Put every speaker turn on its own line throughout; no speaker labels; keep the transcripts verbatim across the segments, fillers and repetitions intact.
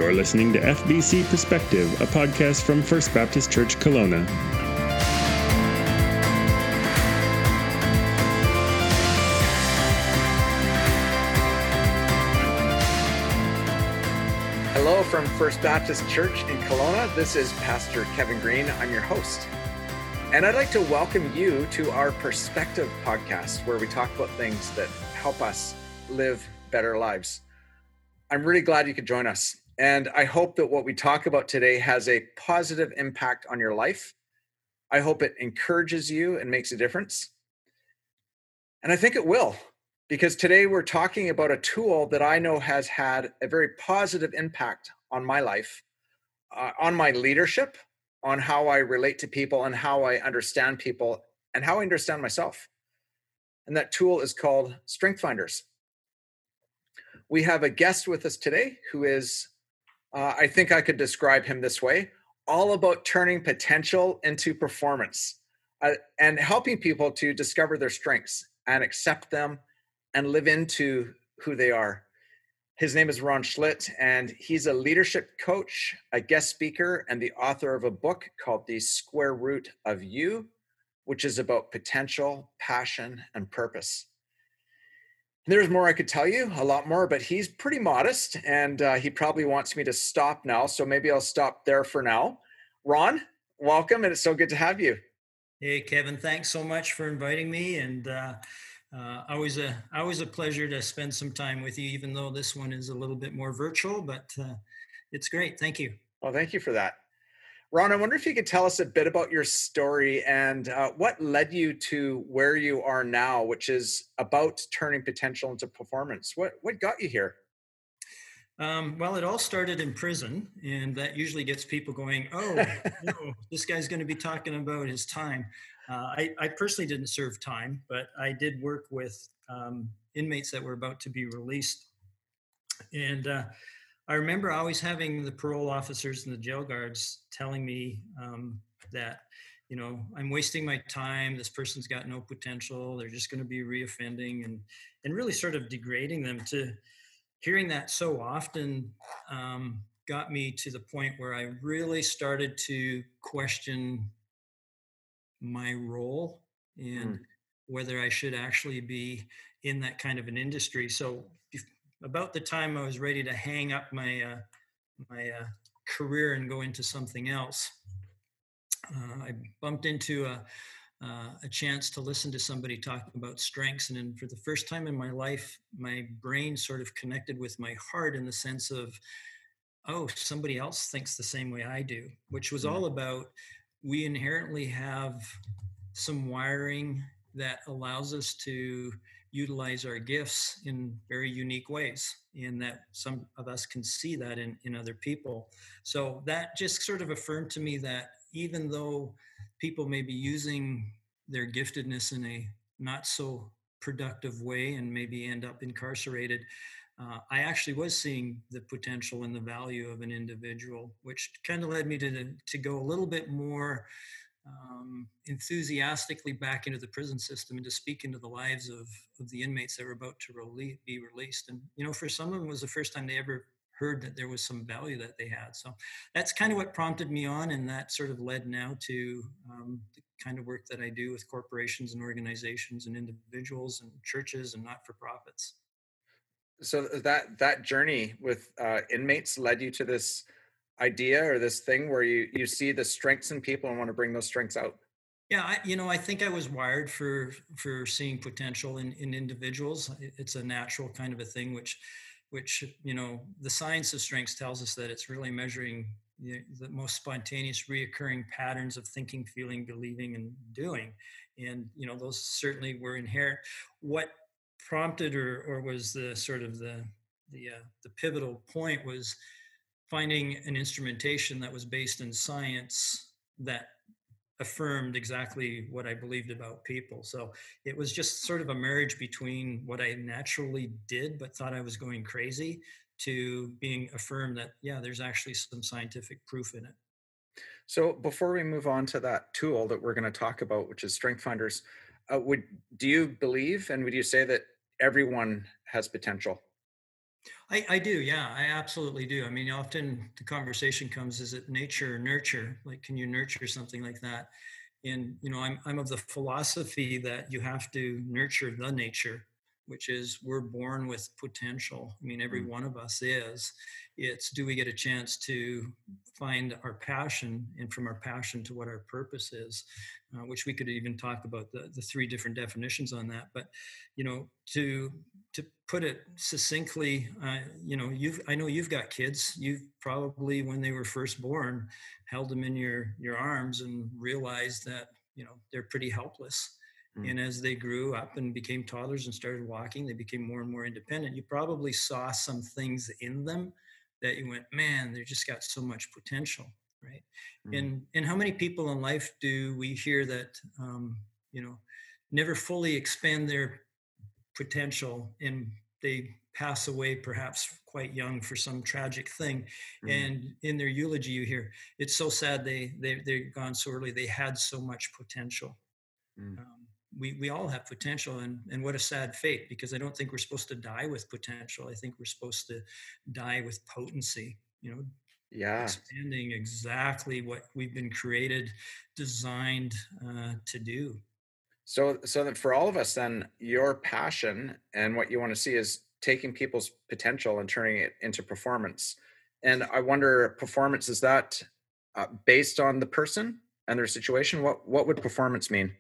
You're listening to F B C Perspective, a podcast from First Baptist Church Kelowna.
Hello from First Baptist Church in Kelowna. This is Pastor Kevin Green. I'm your host. And I'd like to welcome you to our Perspective podcast, where we talk about things that help us live better lives. I'm really glad you could join us. And I hope that what we talk about today has a positive impact on your life. I hope it encourages you and makes a difference. And I think it will, because today we're talking about a tool that I know has had a very positive impact on my life, uh, on my leadership, on how I relate to people and how I understand people and how I understand myself. And that tool is called Strength Finders. We have a guest with us today who is, uh, I think I could describe him this way, all about turning potential into performance uh, and helping people to discover their strengths and accept them and live into who they are. His name is Ron Schlitt, and he's a leadership coach, a guest speaker, and the author of a book called The Square Root of You, which is about potential, passion, and purpose. There's more I could tell you, a lot more, but he's pretty modest, and uh, he probably wants me to stop now, so maybe I'll stop there for now. Ron, welcome, and it's so good to have you.
Hey, Kevin, thanks so much for inviting me, and uh, uh, always a always a pleasure to spend some time with you, even though this one is a little bit more virtual, but uh, it's great. Thank you.
Well, thank you for that. Ron, I wonder if you could tell us a bit about your story and uh, what led you to where you are now, which is about turning potential into performance. What what got you here?
Um, well, it all started in prison, and that usually gets people going, oh, no, this guy's going to be talking about his time. Uh, I, I personally didn't serve time, but I did work with um, inmates that were about to be released. And uh, I remember always having the parole officers and the jail guards telling me um, that, you know, I'm wasting my time. This person's got no potential. They're just going to be reoffending, and and really sort of degrading them. To hearing that so often um, got me to the point where I really started to question my role and mm. whether I should actually be in that kind of an industry. So if, about the time I was ready to hang up my uh, my uh, career and go into something else, uh, I bumped into a uh, a chance to listen to somebody talking about strengths, and then for the first time in my life, my brain sort of connected with my heart in the sense of, oh, somebody else thinks the same way I do, which was all about we inherently have some wiring that allows us to utilize our gifts in very unique ways, and that some of us can see that in, in other people. So that just sort of affirmed to me that even though people may be using their giftedness in a not so productive way and maybe end up incarcerated, uh, I actually was seeing the potential and the value of an individual, which kind of led me to, to go a little bit more um, enthusiastically back into the prison system and to speak into the lives of, of the inmates that were about to rele- be released. And, you know, for some of them it was the first time they ever heard that there was some value that they had. So that's kind of what prompted me on, and that sort of led now to um, the kind of work that I do with corporations and organizations and individuals and churches and not-for-profits.
So that that journey with uh, inmates led you to this idea or this thing where you you see the strengths in people and want to bring those strengths out?
Yeah, I, you know, I think I was wired for for seeing potential in, in individuals. It's a natural kind of a thing, which, which you know, the science of strengths tells us that it's really measuring the, the most spontaneous, reoccurring patterns of thinking, feeling, believing, and doing. And you know, those certainly were inherent. What prompted or or was the sort of the the uh, the pivotal point was finding an instrumentation that was based in science that affirmed exactly what I believed about people. So it was just sort of a marriage between what I naturally did but thought I was going crazy, to being affirmed that, yeah, there's actually some scientific proof in it.
So before we move on to that tool that we're going to talk about, which is Strength Finders, uh, would do you believe and would you say that everyone has potential?
I, I do, yeah, I absolutely do. I mean, often the conversation comes, is it nature or nurture? Like, can you nurture something like that? And, you know, I'm, I'm of the philosophy that you have to nurture the nature, which is we're born with potential. I mean, every
Mm.
one of us is. It's, do we get a chance to find our passion, and from our passion to what our purpose is, uh, which we could even talk about the, the three different definitions on that. But, you know, to to put it succinctly, uh, you know, you've I know you've got kids. You've probably, when they were first born, held them in your your arms and realized that, you know, they're pretty helpless.
Mm.
And as they grew up and became toddlers and started walking, they became more and more independent. You probably saw some things in them that you went, man, they just got so much potential, right?
Mm.
And and how many people in life do we hear that, um, you know, never fully expand their potential, and they pass away perhaps quite young for some tragic thing,
Mm.
and in their eulogy you hear, it's so sad they they they're gone so early, they had so much potential.
Mm.
um, we we all have potential, and and what a sad fate, because I don't think we're supposed to die with potential. I think we're supposed to die with potency, you know,
Yeah.
expanding exactly what we've been created, designed uh, to do.
So, so that for all of us, then your passion and what you want to see is taking people's potential and turning it into performance. And I wonder, performance, is that uh, based on the person and their situation? What what would performance mean?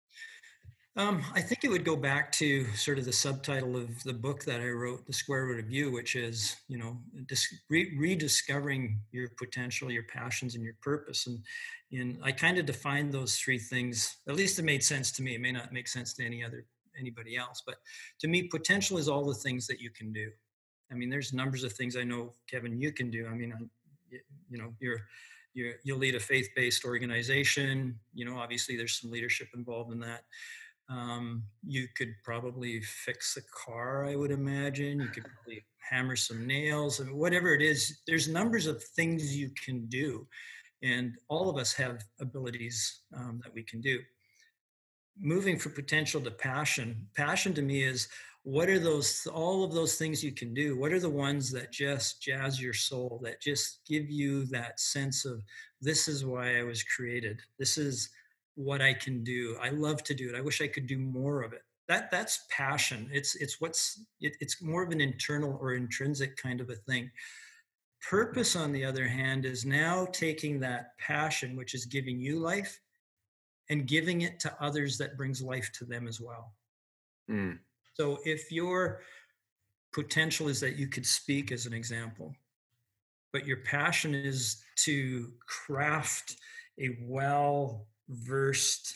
Um, I think it would go back to sort of the subtitle of the book that I wrote, The Square Root of You, which is, you know, dis- re- rediscovering your potential, your passions, and your purpose. And, and I kind of defined those three things. At least it made sense to me. It may not make sense to any other anybody else, but to me, potential is all the things that you can do. I mean, there's numbers of things I know, Kevin, you can do. I mean, I, you know, you're you're, you'll lead a faith-based organization. You know, obviously, there's some leadership involved in that. Um, you could probably fix a car, I would imagine. You could probably hammer some nails, and whatever it is, there's numbers of things you can do. And all of us have abilities um, that we can do. Moving from potential to passion, passion to me is, what are those, all of those things you can do? What are the ones that just jazz your soul, that just give you that sense of, this is why I was created. This is what I can do. I love to do it. I wish I could do more of it. That that's passion. It's it's what's it, it's more of an internal or intrinsic kind of a thing. Purpose, on the other hand, is now taking that passion, which is giving you life, and giving it to others that brings life to them as well.
Mm.
So if your potential is that you could speak, as an example, but your passion is to craft a well versed,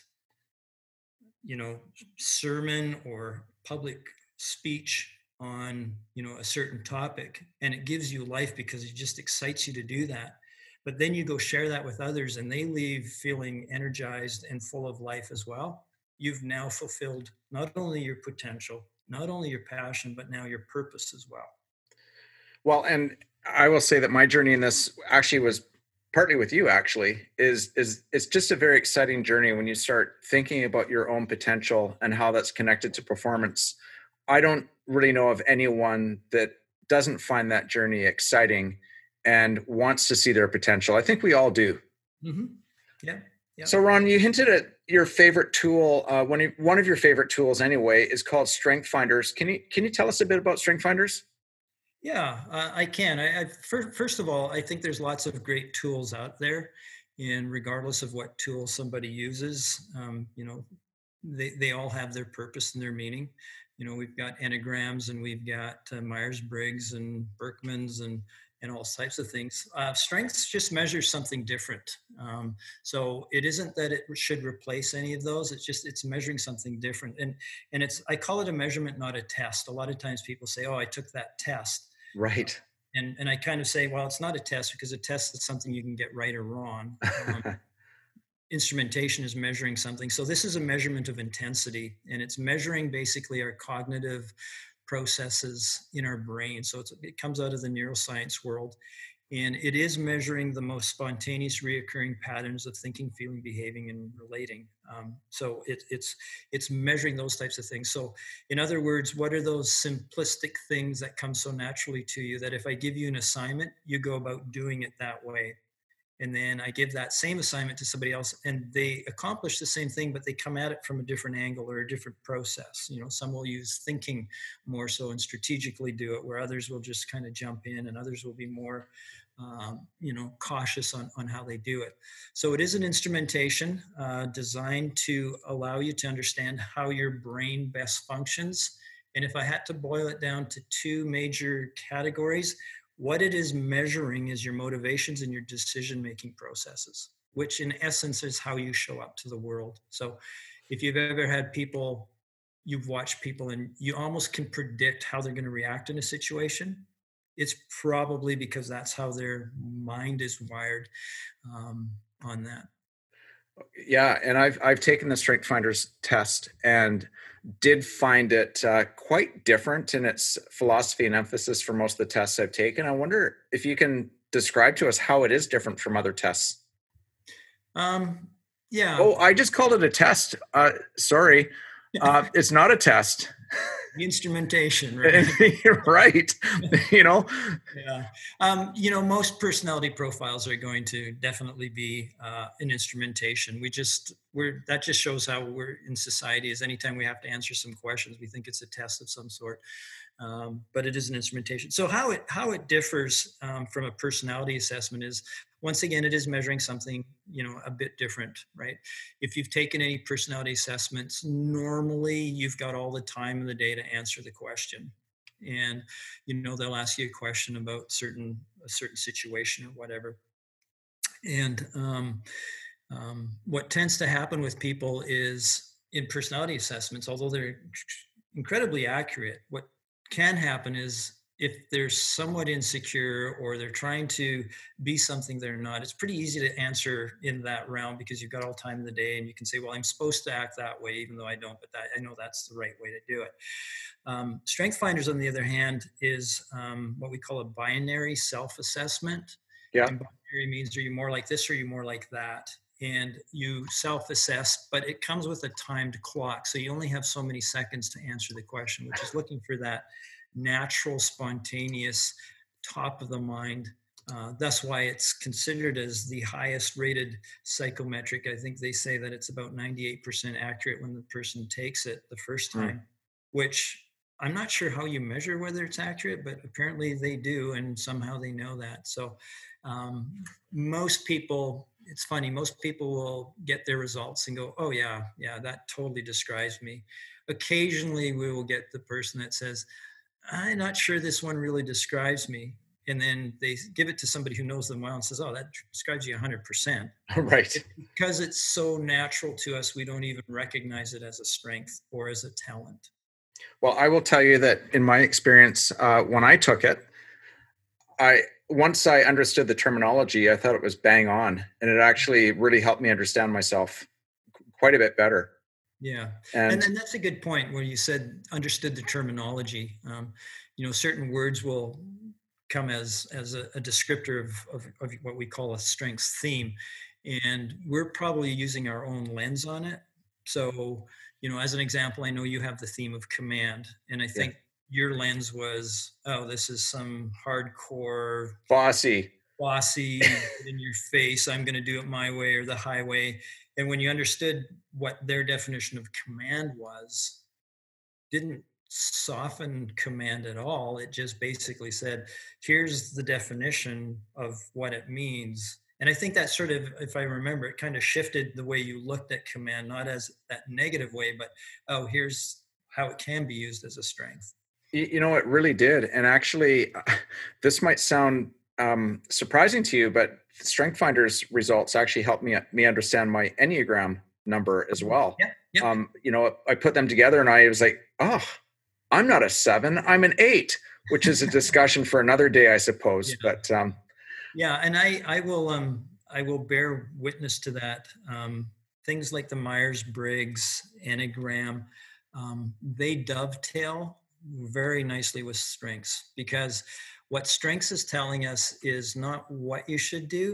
you know, sermon or public speech on, you know, a certain topic, and it gives you life because it just excites you to do that, but then you go share that with others and they leave feeling energized and full of life as well, you've now fulfilled not only your potential, not only your passion, but now your purpose as well.
Well, and I will say that my journey in this actually was partly with you. Actually, is is it's just a very exciting journey when you start thinking about your own potential and how that's connected to performance. I don't really know of anyone that doesn't find that journey exciting and wants to see their potential. I think we all do.
Mm-hmm. Yeah. Yeah.
So, Ron, you hinted at your favorite tool. Uh, one of, one of your favorite tools, anyway, is called Strength Finders. Can you can you tell us a bit about Strength Finders?
Yeah, uh, I can. I, I first, first of all, I think there's lots of great tools out there, and regardless of what tool somebody uses, um, you know, they they all have their purpose and their meaning. You know, we've got enneagrams, and we've got uh, Myers-Briggs and Berkman's, and and all types of things. Uh, strengths just measures something different. Um, so it isn't that it should replace any of those. It's just it's measuring something different, and and it's I call it a measurement, not a test. A lot of times people say, "Oh, I took that test."
Right.
And, and I kind of say, well, it's not a test, because a test is something you can get right or wrong. Um, instrumentation is measuring something. So this is a measurement of intensity, and it's measuring basically our cognitive processes in our brain. So it's, it comes out of the neuroscience world, and it is measuring the most spontaneous reoccurring patterns of thinking, feeling, behaving, and relating. Um, so it, it's it's measuring those types of things. So in other words, what are those simplistic things that come so naturally to you that if I give you an assignment, you go about doing it that way? And then I give that same assignment to somebody else and they accomplish the same thing, but they come at it from a different angle or a different process. You know, some will use thinking more so and strategically do it, where others will just kind of jump in and others will be more, um, you know, cautious on, on how they do it. So it is an instrumentation uh, designed to allow you to understand how your brain best functions. And if I had to boil it down to two major categories, what it is measuring is your motivations and your decision-making processes, which in essence is how you show up to the world. So if you've ever had people, you've watched people and you almost can predict how they're going to react in a situation, it's probably because that's how their mind is wired um, on that.
Yeah, and I've I've taken the Strength Finders test and did find it uh, quite different in its philosophy and emphasis for most of the tests I've taken. I wonder if you can describe to us how it is different from other tests.
Um, yeah.
Oh, I just called it a test. Uh, sorry, uh, it's not a test.
The instrumentation, right?
You're right. You know,
yeah. Um, you know, most personality profiles are going to definitely be uh, an instrumentation. We just we're that just shows how we're in society. Is anytime we have to answer some questions, we think it's a test of some sort. Um, but it is an instrumentation. So how it how it differs um, from a personality assessment is, once again, it is measuring something, you know, a bit different, right? If you've taken any personality assessments, normally you've got all the time in the day to answer the question. And, you know, they'll ask you a question about certain a certain situation or whatever. And um, um, what tends to happen with people is in personality assessments, although they're incredibly accurate, what can happen is if they're somewhat insecure or they're trying to be something they're not, it's pretty easy to answer in that realm because you've got all time in the day and you can say, well, I'm supposed to act that way, even though I don't, but that, I know that's the right way to do it. Um, Strength Finders, on the other hand, is um, what we call a binary self-assessment.
Yeah.
And binary means, are you more like this or are you more like that? And you self-assess, but it comes with a timed clock. So you only have so many seconds to answer the question, which is looking for that natural, spontaneous, top of the mind. Uh, that's why it's considered as the highest rated psychometric. I think they say that it's about ninety-eight percent accurate when the person takes it the first time, mm. which I'm not sure how you measure whether it's accurate, but apparently they do. And somehow they know that. So um, most people, it's funny, most people will get their results and go, oh yeah, yeah, that totally describes me. Occasionally we will get the person that says, I'm not sure this one really describes me. And then they give it to somebody who knows them well and says, oh, that describes you one hundred percent.
Right.
It, because it's so natural to us, we don't even recognize it as a strength or as a talent.
Well, I will tell you that in my experience, uh, when I took it, I once I understood the terminology, I thought it was bang on. And it actually really helped me understand myself quite a bit better.
Yeah. And, and, and that's a good point where you said understood the terminology. Um, you know, certain words will come as, as a, a descriptor of, of, of what we call a strengths theme. And we're probably using our own lens on it. So, you know, as an example, I know you have the theme of command. And I think yeah. your lens was, oh, this is some hardcore
bossy,
bossy in your face. I'm going to do it my way or the highway. And when you understood what their definition of command was, didn't soften command at all. It just basically said, here's the definition of what it means. And I think that sort of, if I remember, it kind of shifted the way you looked at command, not as that negative way, but, oh, here's how it can be used as a strength.
You know, it really did. And actually, this might sound um, surprising to you, but Strength Finders results actually helped me me understand my Enneagram number as well.
Yeah, yeah.
Um, you know, I put them together and I was like, oh, I'm not a seven, I'm an eight, which is a discussion for another day, I suppose. Yeah. But um,
yeah, and I I will um I will bear witness to that. Um, things like the Myers-Briggs Enneagram, um, they dovetail very nicely with strengths, because what strengths is telling us is not what you should do,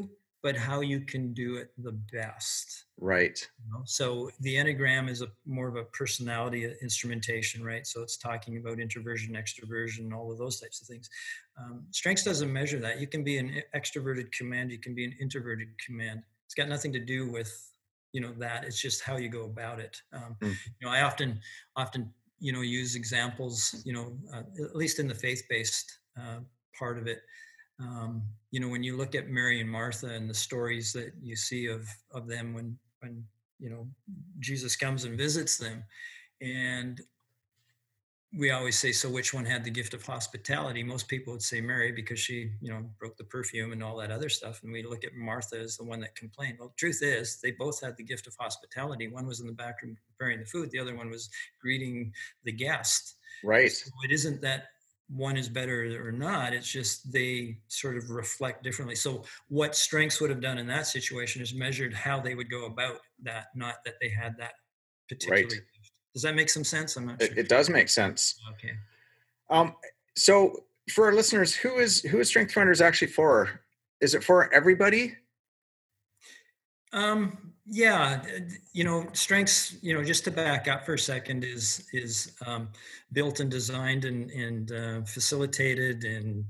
but how you can do it the best.
Right.
You know? So the Enneagram is a more of a personality instrumentation, right? So it's talking about introversion, extroversion, all of those types of things. Um, strengths doesn't measure that. You can be an extroverted command, you can be an introverted command. It's got nothing to do with, you know, that. It's just how you go about it. Um,
Mm.
You know, I often, often, you know, use examples, you know, uh, at least in the faith-based uh, part of it. Um, you know, when you look at Mary and Martha and the stories that you see of of them when when you know Jesus comes and visits them, and we always say, so which one had the gift of hospitality? Most people would say Mary because she, you know, broke the perfume and all that other stuff. And we look at Martha as the one that complained. Well, the truth is, they both had the gift of hospitality. One was in the back room preparing the food. The other one was greeting the guest.
Right.
So it isn't that one is better or not. It's just they sort of reflect differently. So what strengths would have done in that situation is measured how they would go about that, not that they had that particular
Right.
gift. Does that make some sense? I'm not
It,
sure.
it does make sense.
Okay.
Um, so for our listeners, who is who is Strength Finders actually for? Is it for everybody?
Um, yeah, you know, strengths, you know, just to back up for a second, is is um, built and designed and and uh, facilitated and,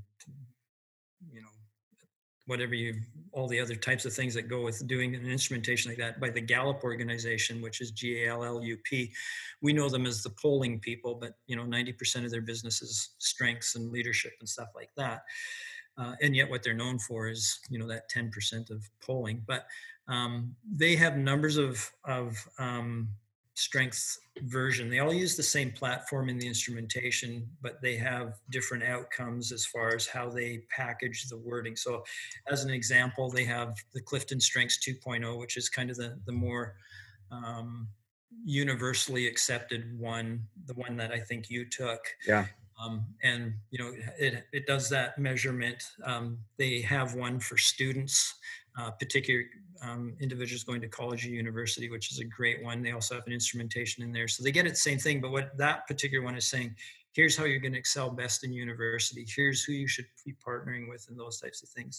you know, whatever you, all the other types of things that go with doing an instrumentation like that by the Gallup organization, which is G A L L U P. We know them as the polling people, but, you know, ninety percent of their business is strengths and leadership and stuff like that. Uh, and yet what they're known for is, you know, that ten percent of polling. But um, they have numbers of, of um, strengths version. They all use the same platform in the instrumentation, but they have different outcomes as far as how they package the wording. So as an example, they have the Clifton Strengths two point oh, which is kind of the, the more um, universally accepted one, the one that I think you took.
Yeah.
Um, and, you know, it, it does that measurement. Um, they have one for students, uh, particular um, individuals going to college or university, which is a great one. They also have an instrumentation in there. So they get it, same thing. But what that particular one is saying, here's how you're going to excel best in university. Here's who you should be partnering with and those types of things.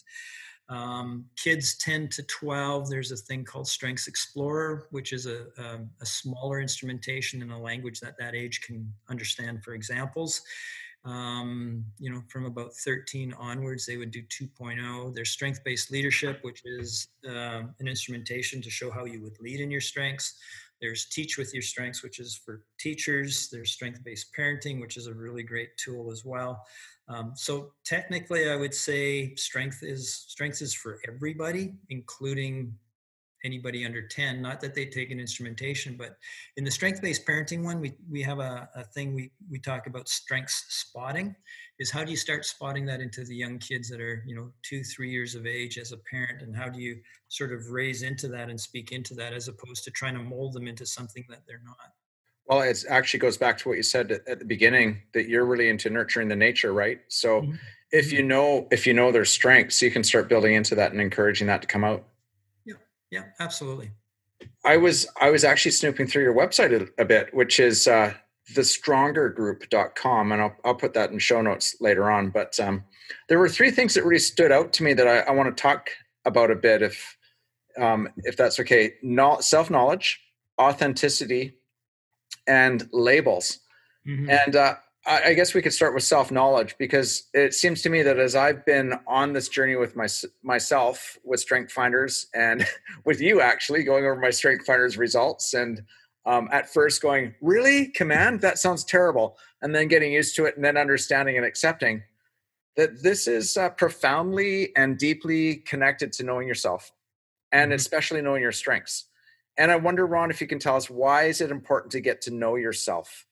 Um, kids ten to twelve, there's a thing called Strengths Explorer, which is a, a, a smaller instrumentation in a language that that age can understand for examples. Um, you know, from about thirteen onwards, they would do two point oh. There's strength-based leadership, which is uh, an instrumentation to show how you would lead in your strengths. There's Teach with Your Strengths, which is for teachers. There's strength-based parenting, which is a really great tool as well. Um, so technically, I would say strength is strength is for everybody, including anybody under ten. Not that they take an instrumentation, but in the strength-based parenting one, we we have a, a thing we we talk about strengths spotting. Is how do you start spotting that into the young kids that are, you know, two, three years of age as a parent, and how do you sort of raise into that and speak into that as opposed to trying to mold them into something that they're not.
Well, it actually goes back to what you said at, at the beginning, that you're really into nurturing the nature, right? So
Mm-hmm.
if you know if you know their strengths, you can start building into that and encouraging that to come out.
Yeah, yeah, absolutely.
I was I was actually snooping through your website a, a bit, which is uh, the stronger group dot com, and I'll I'll put that in show notes later on. But um, there were three things that really stood out to me that I, I want to talk about a bit, if um, if that's okay. No, self-knowledge, authenticity, and labels.
Mm-hmm.
And uh, I, I guess we could start with self-knowledge, because it seems to me that as I've been on this journey with my, myself with Strength Finders, and with you actually going over my Strength Finders results, and um, at first going, really, command? That sounds terrible. And then getting used to it, and then understanding and accepting that this is uh, profoundly and deeply connected to knowing yourself, and
Mm-hmm.
especially knowing your strengths. And I wonder, Ron, if you can tell us, why is it important to get to know yourself?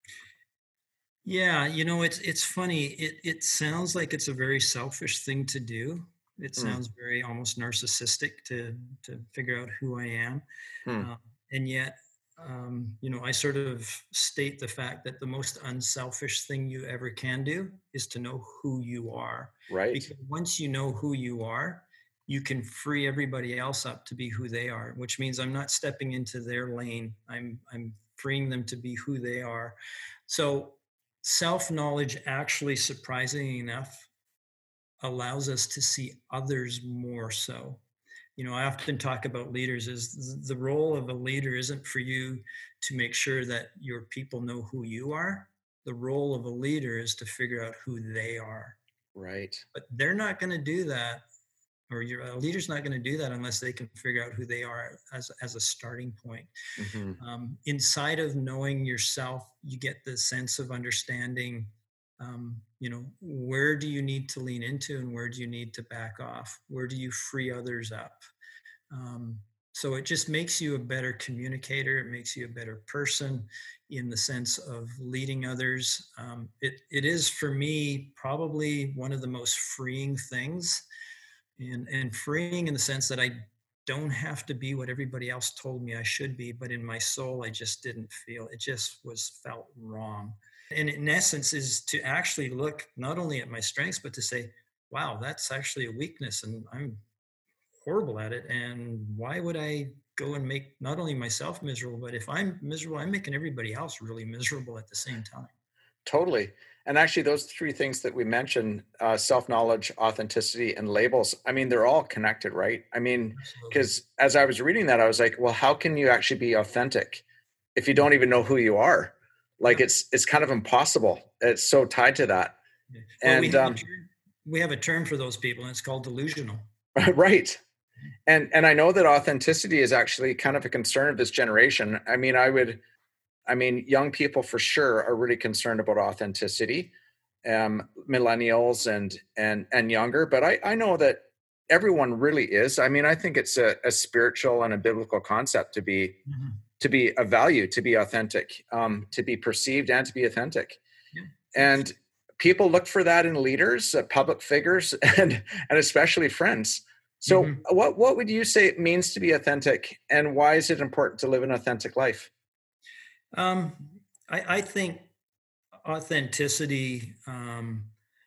Yeah, you know, it's it's funny. It it sounds like it's a very selfish thing to do. It
Hmm.
sounds very almost narcissistic to to figure out who I am,
Hmm.
uh, and yet, um, you know, I sort of state the fact that the most unselfish thing you ever can do is to know who you are.
Right.
Because once you know who you are, you can free everybody else up to be who they are, which means I'm not stepping into their lane. I'm I'm freeing them to be who they are. So self-knowledge, actually, surprisingly enough, allows us to see others more so. you know, I often talk about leaders is the role of a leader isn't for you to make sure that your people know who you are. The role of a leader is to figure out who they are.
Right.
But they're not going to do that, or your a leader's not going to do that unless they can figure out who they are as, as a starting point.
Mm-hmm.
Um, inside of knowing yourself, you get the sense of understanding, um, you know, where do you need to lean into and where do you need to back off? Where do you free others up? Um, so it just makes you a better communicator. It makes you a better person in the sense of leading others. Um, it, it is for me probably one of the most freeing things, and, and freeing in the sense that I don't have to be what everybody else told me I should be, but in my soul, I just didn't feel it. Just was felt wrong. And in essence is to actually look not only at my strengths, but to say, wow, that's actually a weakness and I'm horrible at it. And why would I go and make not only myself miserable, but if I'm miserable, I'm making everybody else really miserable at the same time.
Totally. And actually, those three things that we mentioned, uh, self-knowledge, authenticity, and labels, I mean, they're all connected, right? I mean, because as I was reading that, I was like, well, how can you actually be authentic if you don't even know who you are? Like, yeah. it's it's kind of impossible. It's so tied to that.
Yeah. Well,
and
we have,
um,
term, we have a term for those people, and it's called delusional.
Right. And and I know that authenticity is actually kind of a concern of this generation. I mean, I would... I mean, young people for sure are really concerned about authenticity, um, millennials and and and younger. But I, I know that everyone really is. I mean, I think it's a, a spiritual and a biblical concept to be mm-hmm. to be a value, to be authentic, um, to be perceived and to be authentic. Yeah. And people look for that in leaders, uh, public figures, and and especially friends. So, mm-hmm. what what would you say it means to be authentic, and why is it important to live an authentic life?
Um, I, I think authenticity um,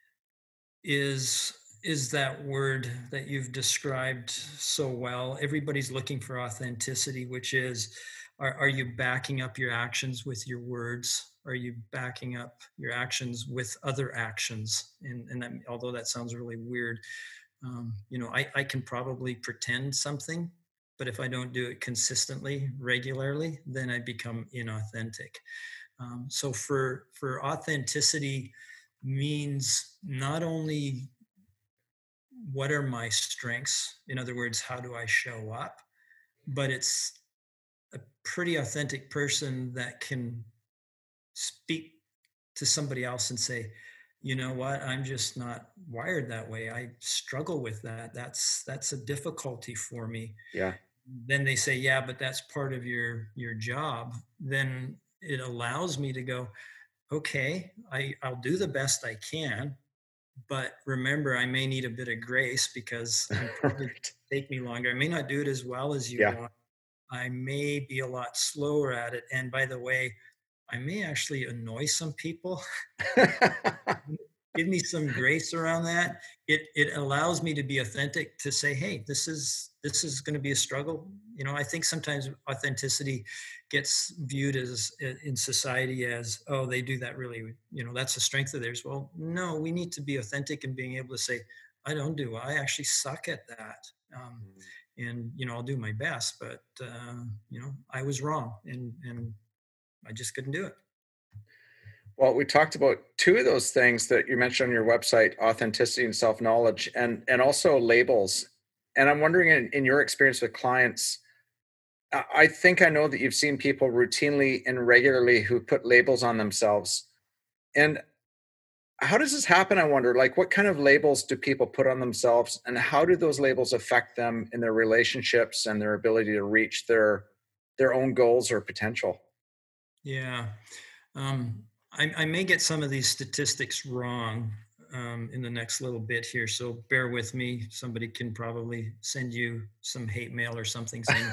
is is that word that you've described so well. Everybody's looking for authenticity, which is, are, are you backing up your actions with your words? Are you backing up your actions with other actions? And, and that, although that sounds really weird, um, you know, I, I can probably pretend something, but if I don't do it consistently, regularly, then I become inauthentic. Um, so for, for authenticity means not only what are my strengths, in other words, how do I show up, but it's a pretty authentic person that can speak to somebody else and say, you know what, I'm just not wired that way. I struggle with that. That's, that's a difficulty for me.
Yeah.
Then they say, yeah, but that's part of your, your job. Then it allows me to go, okay, I, I'll do the best I can, but remember, I may need a bit of grace because it probably take me longer. I may not do it as well as you yeah. want. I may be a lot slower at it. And by the way, I may actually annoy some people. Give me some grace around that. It it allows me to be authentic, to say, hey, this is this is going to be a struggle. You know, I think sometimes authenticity gets viewed as in society as, oh, they do that really, you know, that's a strength of theirs. Well, no, we need to be authentic in being able to say, I don't do, I actually suck at that. Um, and, you know, I'll do my best, but, uh, you know, I was wrong and, and I just couldn't do it.
Well, we talked about two of those things that you mentioned on your website, authenticity and self-knowledge, and, and also labels. And I'm wondering, in, in your experience with clients, I think I know that you've seen people routinely and regularly who put labels on themselves. And how does this happen, I wonder? Like, what kind of labels do people put on themselves, and how do those labels affect them in their relationships and their ability to reach their, their own goals or potential?
Yeah. Um, I, I may get some of these statistics wrong um, in the next little bit here, so bear with me. Somebody can probably send you some hate mail or something saying,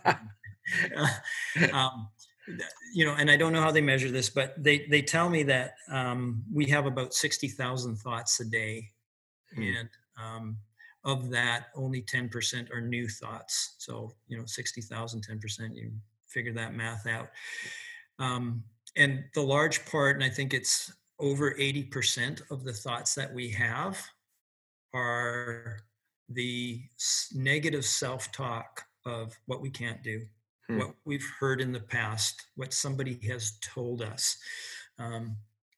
um, you know, and I don't know how they measure this, but they, they tell me that um, we have about sixty thousand thoughts a day. Hmm. And um, of that, only ten percent are new thoughts. So, you know, sixty thousand, ten percent, you figure that math out. Um, And the large part, and I think it's over eighty percent of the thoughts that we have are the negative self-talk of what we can't do, hmm. what we've heard in the past, what somebody has told us. Um,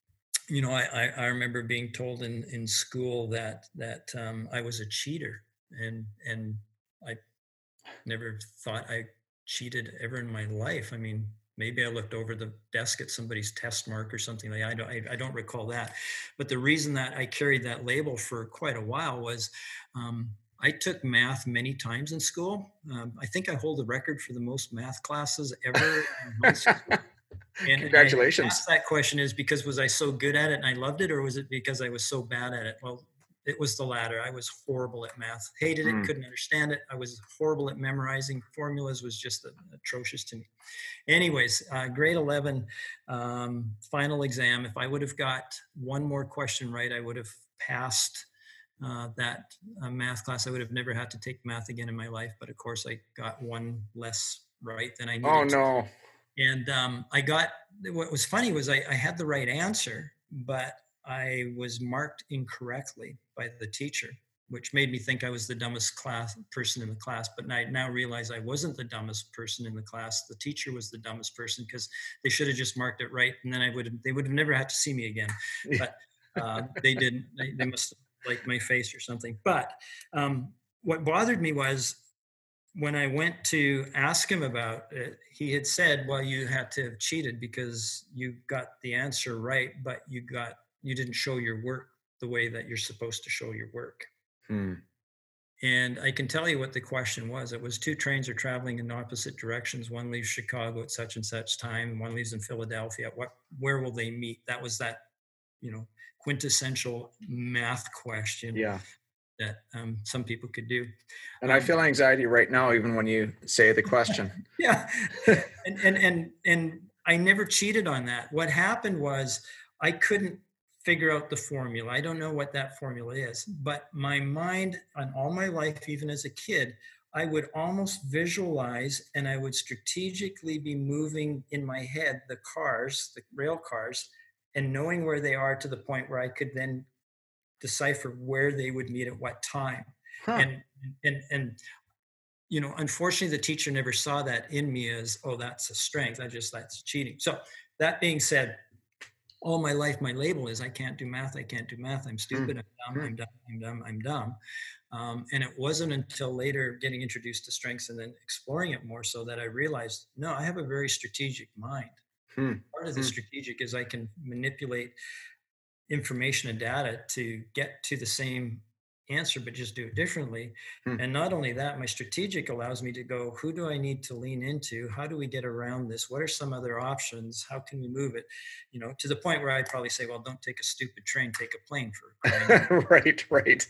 you know, I, I remember being told in, in school that that um, I was a cheater, and and I never thought I cheated ever in my life. I mean, maybe I looked over the desk at somebody's test mark or something like that. I don't, I, I don't recall that. But the reason that I carried that label for quite a while was um, I took math many times in school. Um, I think I hold the record for the most math classes ever in high school. And,
Congratulations.
And I asked that question is because was I so good at it and I loved it, or was it because I was so bad at it? Well, it was the latter. I was horrible at math, hated it, mm. couldn't understand it. I was horrible at memorizing formulas, was just atrocious to me. Anyways, uh, grade eleven, um, final exam. If I would have got one more question right, I would have passed uh, that uh, math class. I would have never had to take math again in my life. But of course, I got one less right than I needed.
Oh, no.
To. And um, I got, what was funny was I, I had the right answer, but I was marked incorrectly by the teacher, which made me think I was the dumbest class person in the class. But I now realize I wasn't the dumbest person in the class. The teacher was the dumbest person because they should have just marked it right, and then I would have, they would have never had to see me again. But uh, they didn't. They, they must have liked my face or something. But um, what bothered me was when I went to ask him about it, he had said, "Well, you had to have cheated because you got the answer right, but you got." You didn't show your work the way that you're supposed to show your work. Hmm. And I can tell you what the question was. It was two trains are traveling in opposite directions. One leaves Chicago at such and such time, and one leaves in Philadelphia. What, where will they meet? That was that, you know, quintessential math question.
Yeah.
That um, some people could do.
And
um,
I feel anxiety right now, even when you say the question.
Yeah. and, and, and, and I never cheated on that. What happened was I couldn't figure out the formula. I don't know what that formula is, but my mind on all my life, even as a kid, I would almost visualize and I would strategically be moving in my head the cars, the rail cars, and knowing where they are to the point where I could then decipher where they would meet at what time. Huh. And, and, and, you know, unfortunately, the teacher never saw that in me as, oh, that's a strength. I just, that's cheating. So that being said, all my life, my label is I can't do math. I can't do math. I'm stupid. Mm. I'm dumb. I'm dumb. I'm dumb. I'm dumb. Um, and it wasn't until later getting introduced to strengths and then exploring it more so that I realized, no, I have a very strategic mind. Mm. Part of the mm. strategic is I can manipulate information and data to get to the same answer, but just do it differently. Hmm. And not only that, my strategic allows me to go, who do I need to lean into? How do we get around this? What are some other options? How can we move it? You know, to the point where I'd probably say, well, don't take a stupid train, take a plane for
right, right.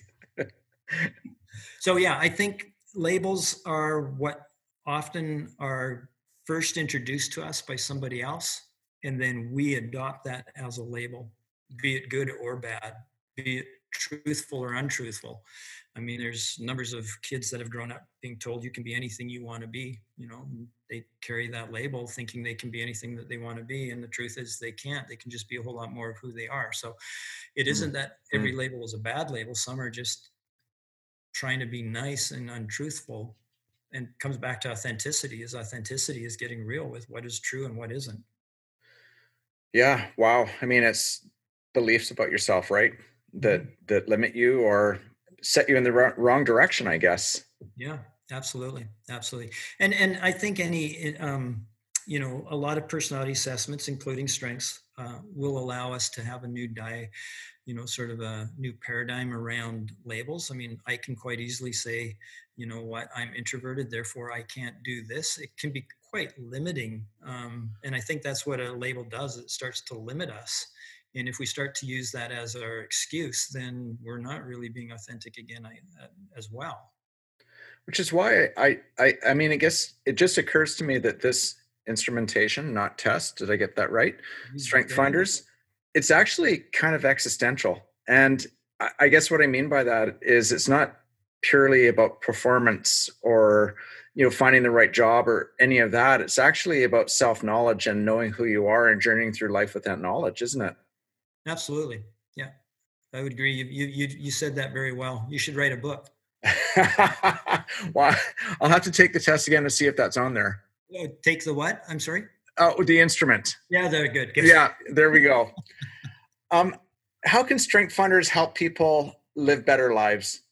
So yeah, I think labels are what often are first introduced to us by somebody else. And then we adopt that as a label, be it good or bad, be it truthful or untruthful. I mean, there's numbers of kids that have grown up being told you can be anything you want to be. You know, they carry that label thinking they can be anything that they want to be. And the truth is they can't. They can just be a whole lot more of who they are. So it isn't that every label is a bad label. Some are just trying to be nice and untruthful. And it comes back to authenticity. Is authenticity is getting real with what is true and what isn't.
Yeah. Wow. I mean, it's beliefs about yourself, right? that that limit you or set you in the wrong direction, I guess.
Yeah, absolutely. Absolutely. And and I think any, um, you know, a lot of personality assessments, including strengths, uh, will allow us to have a new die, you know, sort of a new paradigm around labels. I mean, I can quite easily say, you know what, I'm introverted, therefore I can't do this. It can be quite limiting. Um, and I think that's what a label does. It starts to limit us. And if we start to use that as our excuse, then we're not really being authentic again uh, as well.
Which is why I, I, I mean, I guess it just occurs to me that this instrumentation, not test, did I get that right? Mm-hmm. Strength Finders, it's actually kind of existential. And I, I guess what I mean by that is it's not purely about performance or, you know, finding the right job or any of that. It's actually about self-knowledge and knowing who you are and journeying through life with that knowledge, isn't it?
Absolutely. Yeah, I would agree. You, you, you, you said that very well. You should write a book.
Well, I'll have to take the test again to see if that's on there.
Oh, take the what? I'm sorry?
Oh, the instrument.
Yeah, they're good. good.
Yeah, there we go. um, how can Strength Finders help people live better lives?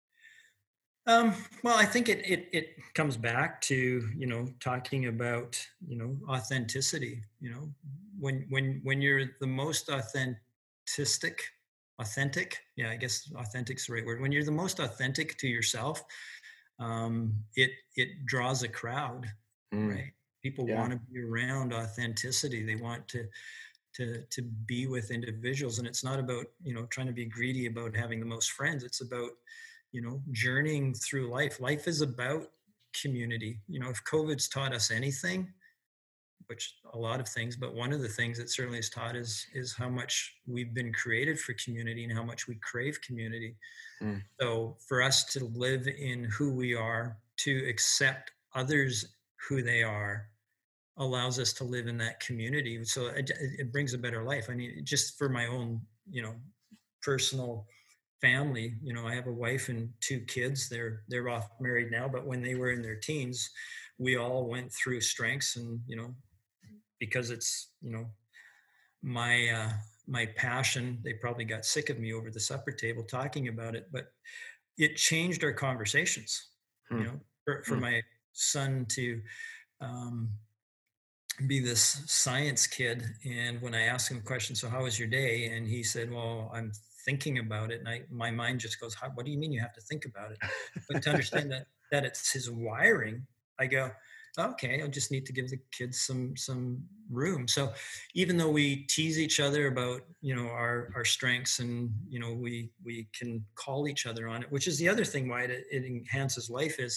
Um, well, I think it, it it comes back to, you know, talking about, you know, authenticity. You know, when when when you're the most authentic, authentic, yeah, I guess authentic's the right word. When you're the most authentic to yourself, um, it it draws a crowd,
Mm,
right? People
yeah.
want to be around authenticity. They want to to to be with individuals, and it's not about, you know, trying to be greedy about having the most friends. It's about, you know, journeying through life. Life is about community. You know, if COVID's taught us anything, which a lot of things, but one of the things it certainly has taught is is how much we've been created for community and how much we crave community.
Mm,
So for us to live in who we are, to accept others who they are, allows us to live in that community. So it, it brings a better life. I mean, just for my own, you know, personal family, you know, I have a wife and two kids. They're they're off married now, but when they were in their teens, we all went through strengths, and, you know, because it's, you know, my uh, my passion. They probably got sick of me over the supper table talking about it, but it changed our conversations. You
mm,
know, for, for
mm.
my son to um, be this science kid, and when I asked him a question, so how was your day? And he said, well, I'm thinking about it. And I, my mind just goes, how, what do you mean you have to think about it? But to understand that that it's his wiring, I go, okay, I just need to give the kids some some room. So even though we tease each other about, you know, our our strengths, and, you know, we we can call each other on it, which is the other thing why it, it enhances life, is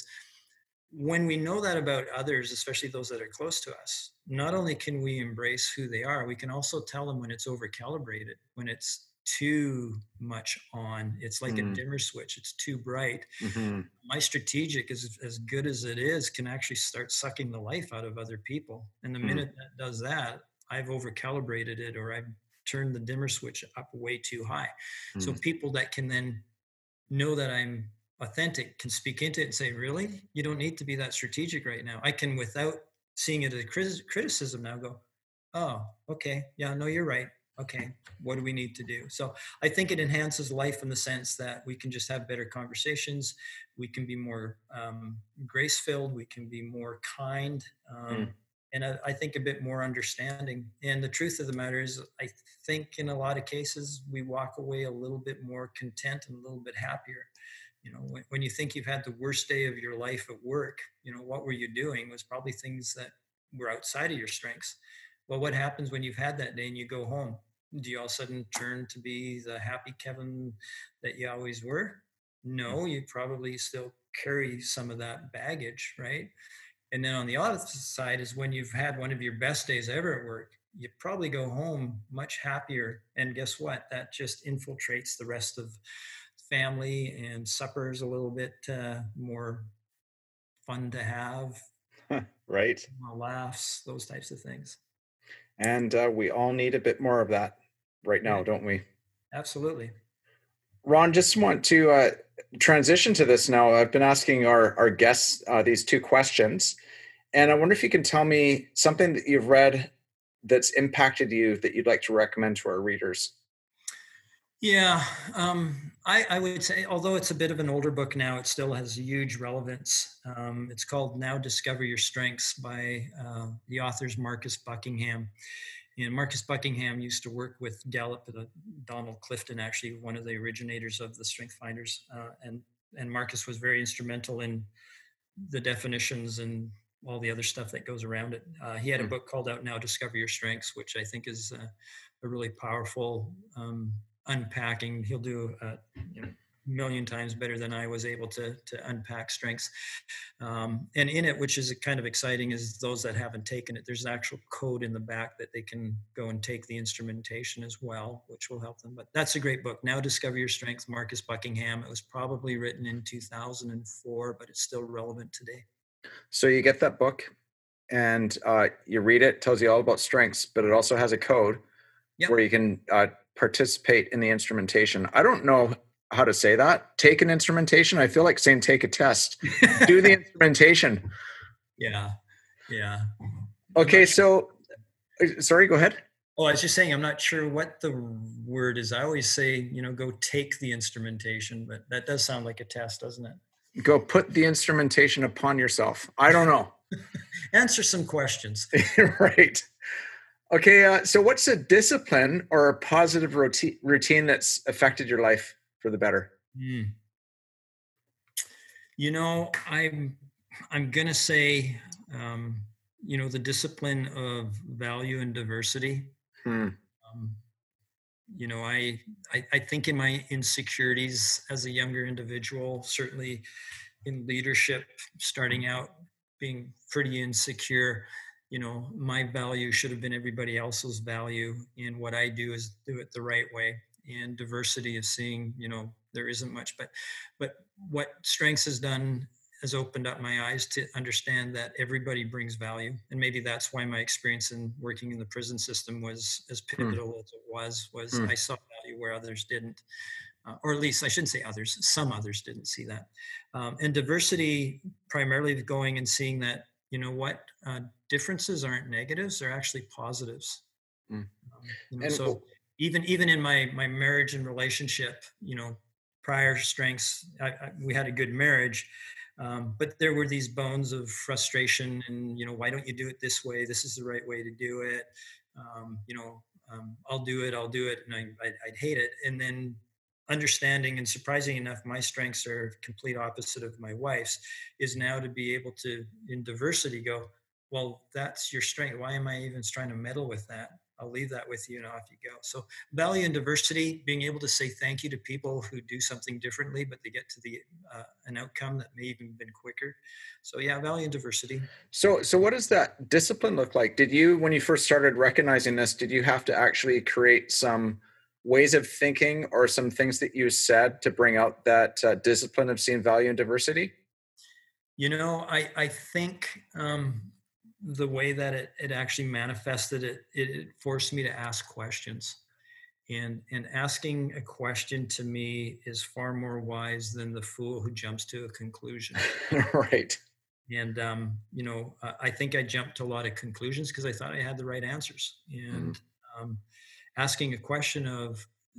when we know that about others, especially those that are close to us. Not only can we embrace who they are, we can also tell them when it's over calibrated, when it's too much on. It's like a
Mm,
dimmer switch, it's too bright.
mhm,
My strategic, is as good as it is, can actually start sucking the life out of other people. And the
mm,
minute that does that, I've over calibrated it, or I've turned the dimmer switch up way too high. So
mm,
people that can then know that I'm authentic can speak into it and say, really, you don't need to be that strategic right now. I can, without seeing it as criticism, now go, oh, okay, yeah, no, you're right. Okay, what do we need to do? So I think it enhances life in the sense that we can just have better conversations. We can be more um, grace filled. We can be more kind.
mm.
Um, and I, I think a bit more understanding. And the truth of the matter is, I think in a lot of cases, we walk away a little bit more content and a little bit happier. You know, when, when you think you've had the worst day of your life at work, you know, what were you doing was probably things that were outside of your strengths. Well, what happens when you've had that day and you go home? Do you all of a sudden turn to be the happy Kevin that you always were? No, you probably still carry some of that baggage, right? And then on the other side is when you've had one of your best days ever at work, you probably go home much happier. And guess what? That just infiltrates the rest of family, and supper's a little bit uh, more fun to have,
Right.
more laughs, those types of things.
And uh, we all need a bit more of that right
Yeah,
now, don't we?
absolutely.
Ron, just want to uh, transition to this now. I've been asking our, our guests uh, these two questions, and I wonder if you can tell me something that you've read that's impacted you that you'd like to recommend to our readers.
Yeah, um, I, I would say, although it's a bit of an older book now, it still has huge relevance. Um, it's called Now Discover Your Strengths by uh, the author's Marcus Buckingham. And Marcus Buckingham used to work with Gallup, uh, Donald Clifton, actually one of the originators of the Strength Finders. Uh, and, and Marcus was very instrumental in the definitions and all the other stuff that goes around it. Uh, he had a
Mm.
book called out Now Discover Your Strengths, which I think is uh, a really powerful um, unpacking. He'll do a you know, million times better than I was able to, to unpack strengths. Um, and in it, which is kind of exciting, is those that haven't taken it, there's an actual code in the back that they can go and take the instrumentation as well, which will help them. But that's a great book. Now Discover Your Strengths, Marcus Buckingham. It was probably written in two thousand four, but it's still relevant today.
So you get that book and uh, you read it, tells you all about strengths, but it also has a code
Yep.
where you can uh, participate in the instrumentation. I don't know how to say that. Take an instrumentation. I feel like saying take a test. Do the instrumentation.
Yeah. Yeah.
Okay. So, sorry, go ahead.
Oh, I was just saying, I'm not sure what the word is. I always say, you know, go take the instrumentation, but that does sound like a test, doesn't it?
Go put the instrumentation upon yourself. I don't know.
Answer some questions.
Right. Okay. Uh, so what's a discipline or a positive routine, routine that's affected your life for the better?
Mm. You know, I'm, I'm going to say, um, you know, the discipline of value and diversity.
Hmm.
Um, you know, I, I I think in my insecurities as a younger individual, certainly in leadership, starting out being pretty insecure, you know, my value should have been everybody else's value. And what I do is do it the right way. And diversity is seeing, you know, there isn't much, but but what Strengths has done has opened up my eyes to understand that everybody brings value. And maybe that's why my experience in working in the prison system was as pivotal mm. as it was, was mm. I saw value where others didn't, uh, or at least I shouldn't say others, some others didn't see that. Um, and diversity, primarily going and seeing that, you know what, uh, differences aren't negatives, they're actually positives. Mm. Um, you know, so even, even in my, my marriage and relationship, you know, prior Strengths, I, I, we had a good marriage. Um, but there were these bones of frustration and, you know, why don't you do it this way? This is the right way to do it. Um, you know, um, I'll do it, I'll do it. And I, I, I'd hate it. And then understanding, and surprising enough, my strengths are complete opposite of my wife's, is now to be able to, in diversity, go, well, that's your strength. Why am I even trying to meddle with that? I'll leave that with you and off you go. So value and diversity, being able to say thank you to people who do something differently, but they get to the uh, an outcome that may even been quicker. So yeah, value and diversity.
So so what does that discipline look like? Did you, when you first started recognizing this, did you have to actually create some ways of thinking or some things that you said to bring out that uh, discipline of seeing value and diversity?
You know, I, I think... Um, the way that it, it actually manifested it, it, it forced me to ask questions, and, and asking a question to me is far more wise than the fool who jumps to a conclusion.
Right.
And, um, you know, uh, I think I jumped to a lot of conclusions because I thought I had the right answers, and mm. um, asking a question of,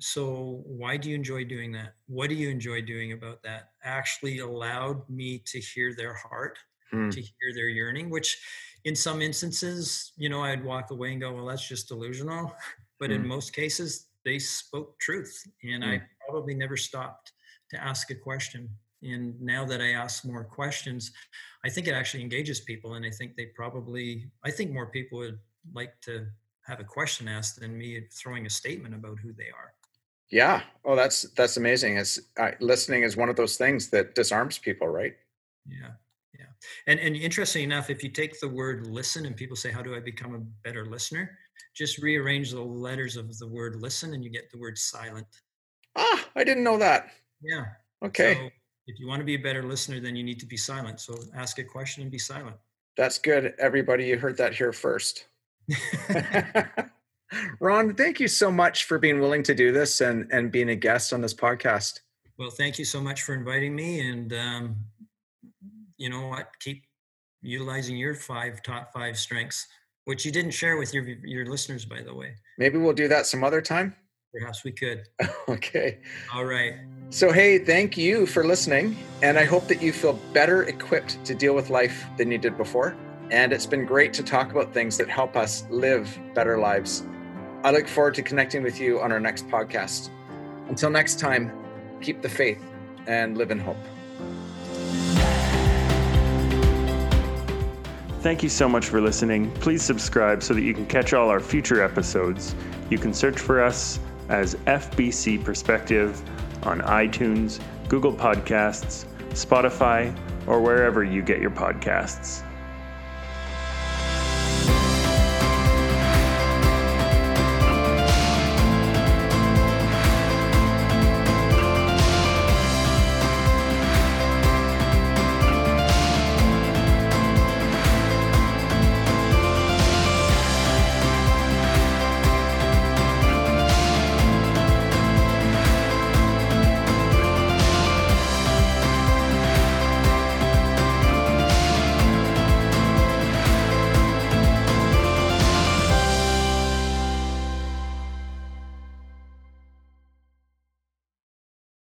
so why do you enjoy doing that? What do you enjoy doing about that? Actually allowed me to hear their heart, mm. to hear their yearning, which in some instances, you know, I'd walk away and go, well, that's just delusional. But mm. in most cases, they spoke truth. And mm. I probably never stopped to ask a question. And now that I ask more questions, I think it actually engages people. And I think they probably, I think more people would like to have a question asked than me throwing a statement about who they are.
Yeah. Oh, that's, that's amazing. It's uh, listening is one of those things that disarms people, right?
Yeah. Yeah. And and interesting enough, if you take the word listen and people say, how do I become a better listener? Just rearrange the letters of the word listen and you get the word silent.
Ah, I didn't know that.
Yeah.
Okay.
So if you want to be a better listener, then you need to be silent. So ask a question and be silent.
That's good. Everybody, you heard that here first. Ron, thank you so much for being willing to do this and, and being a guest on this podcast.
Well, thank you so much for inviting me. And, um, you know what, keep utilizing your five top five strengths, which you didn't share with your your listeners, by the way.
Maybe we'll do that some other time.
Perhaps we could.
Okay.
All right.
So, hey, thank you for listening. And I hope that you feel better equipped to deal with life than you did before. And it's been great to talk about things that help us live better lives. I look forward to connecting with you on our next podcast. Until next time, keep the faith and live in hope.
Thank you so much for listening. Please subscribe so that you can catch all our future episodes. You can search for us as F B C Perspective on iTunes, Google Podcasts, Spotify, or wherever you get your podcasts.